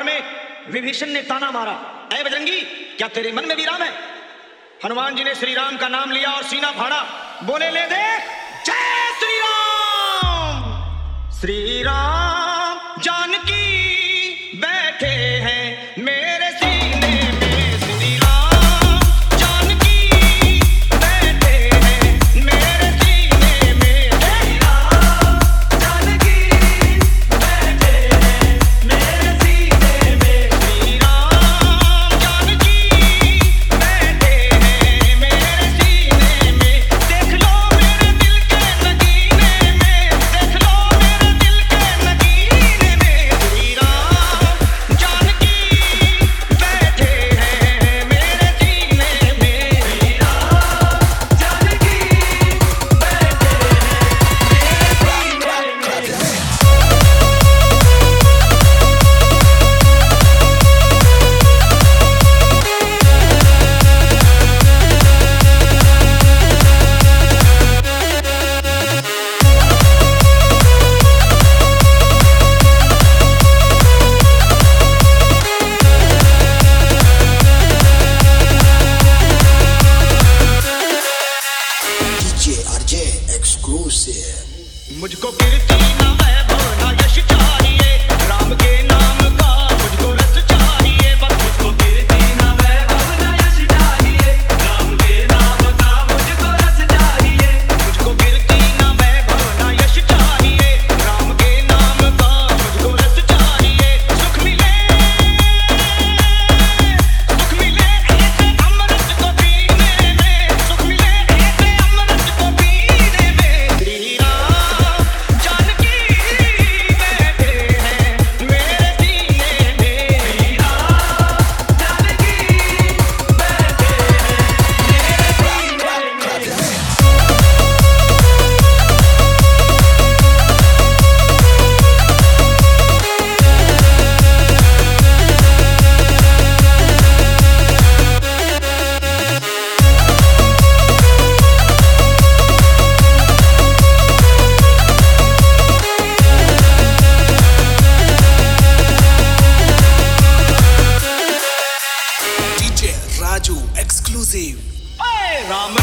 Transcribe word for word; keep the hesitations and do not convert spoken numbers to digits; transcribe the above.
दरबार में विभीषण ने ताना मारा, ऐ बजरंगी, क्या तेरे मन में भी राम है? हनुमान जी ने श्री राम का नाम लिया और सीना फाड़ा, बोले, ले देख, जय श्री राम। श्री राम जानकी बैठे हैं मेरे सीने में, श्री राम जानकी बैठे हैं मेरे सीने में, श्री राम जानकी बैठे हैं मेरे सीने में, श्री राम जानकी बैठे हैं मेरे सीने में। देख लो मेरे दिल के नगीने में, देख लो मेरे दिल के नगीने में, श्री राम जानकी बैठे हैं मेरे सीने में, श्री राम जानकी बैठे हैं मेरे सीने में। D J R J exclusive. मुझको कीर्ति ना वैभव ना यश चाहिए, राम के नाम का मुझको रस चाहिए, बस मुझको कीर्ति ना वैभव ना यश चाहिए, राम के नाम का मुझको रस चाहिए। मुझको कीर्ति ना वैभव ना यश चाहिए, राम के नाम का मुझको रस चाहिए। सुख मिले, सुख मिले ऐसे अमृत को पीने में, सुख मिले ऐसे अमृत को पीने में, श्री राम जानकी बैठे हैं मेरे सीने में, श्री राम जानकी बैठे हैं मेरे सीने में। D J Raju exclusive. ओए राम